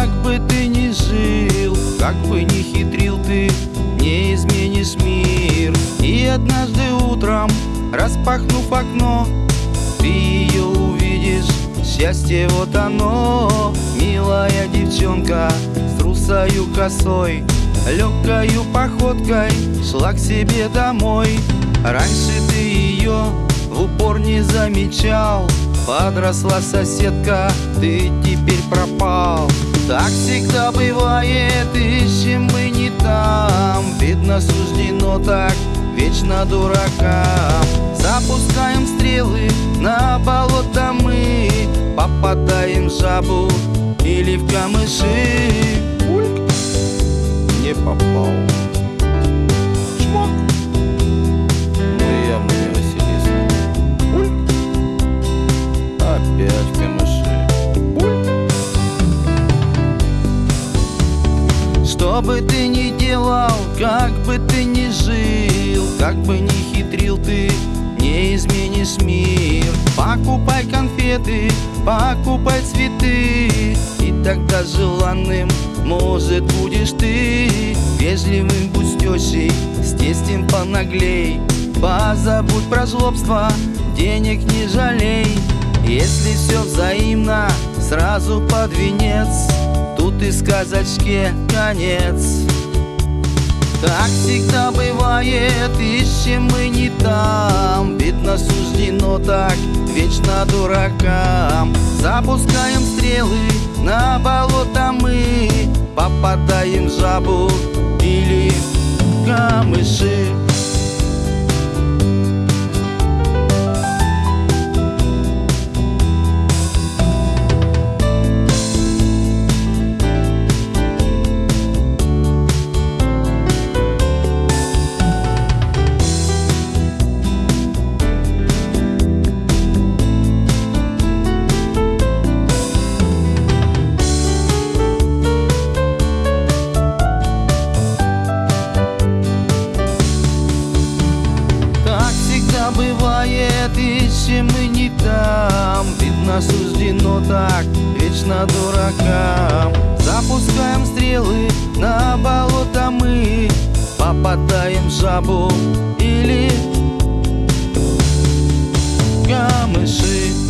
как бы ты ни жил, как бы ни хитрил ты, не изменишь мир. И однажды утром, распахнув окно, ты ее увидишь, счастье вот оно. Милая девчонка с русою косой, легкою походкой шла к себе домой. Раньше ты ее в упор не замечал, подросла соседка, ты теперь пропал. Так всегда бывает, ищем мы не там, видно суждено так вечно дуракам. Запускаем стрелы на болото мы, попадаем в жабу или в камыши. Ульк, не попал. Чмок. Ну явно не Василиса. Ульк. Опять в камыши. Ульк. Что бы ты ни делал, как бы ты ни жил, как бы ни хитрил ты, не изменишь мир. Покупай конфеты, покупай цветы, и тогда желанным, может, будешь ты. Вежливым будь с тещей, с тестем понаглей. Позабудь про жлобство, денег не жалей. Если все взаимно, сразу под венец, тут и сказочке конец. Так всегда бывает, ищем мы не там, видно суждено так вечно дуракам. Запускаем стрелы на болото мы, попадаем в жабу или в камыши. Бывает, ищем мы не там, видно суждено так вечно дуракам. Запускаем стрелы на болото мы, попадаем в жабу или камыши.